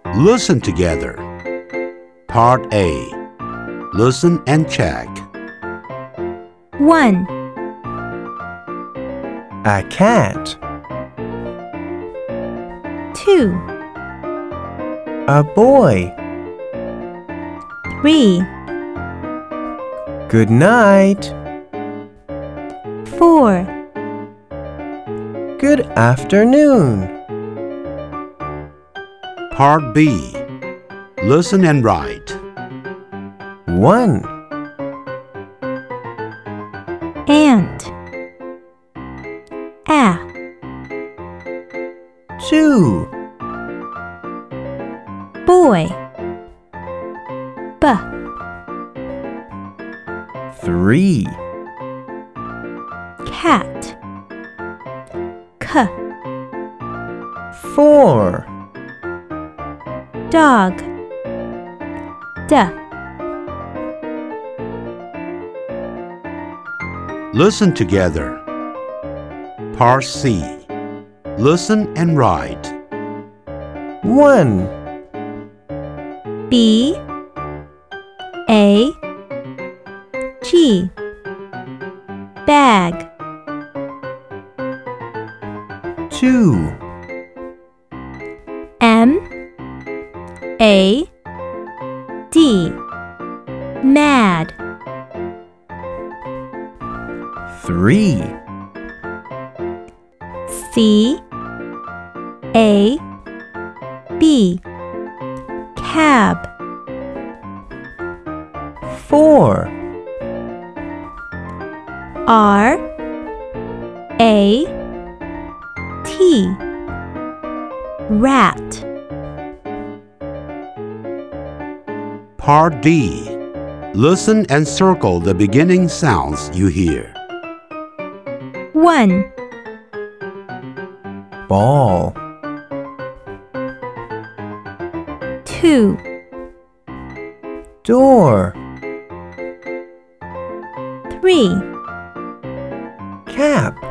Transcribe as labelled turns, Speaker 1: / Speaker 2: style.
Speaker 1: Listen together. Part A. Listen and check.
Speaker 2: 1.
Speaker 3: A cat.
Speaker 2: 2.
Speaker 3: A boy.
Speaker 2: 3.
Speaker 3: Good night.
Speaker 2: 4.
Speaker 3: Good afternoon.
Speaker 1: Part B. Listen and write.
Speaker 3: 1.
Speaker 2: Ant. A.
Speaker 3: 2.
Speaker 2: Boy. B.
Speaker 3: 3.
Speaker 2: Cat. K.
Speaker 3: 4.
Speaker 2: Dog. D.
Speaker 1: Listen together. Part C. Listen and write.
Speaker 3: 1.
Speaker 2: B. A. G. Bag.
Speaker 3: 2.
Speaker 2: M. A. D. Mad.
Speaker 3: 3.
Speaker 2: C. A. B. Cab.
Speaker 3: 4.
Speaker 2: R. A. T. Rat.
Speaker 1: Part D. Listen and circle the beginning sounds you hear.
Speaker 2: 1.
Speaker 3: Ball.
Speaker 2: 2.
Speaker 3: Door.
Speaker 2: 3.
Speaker 3: Cap.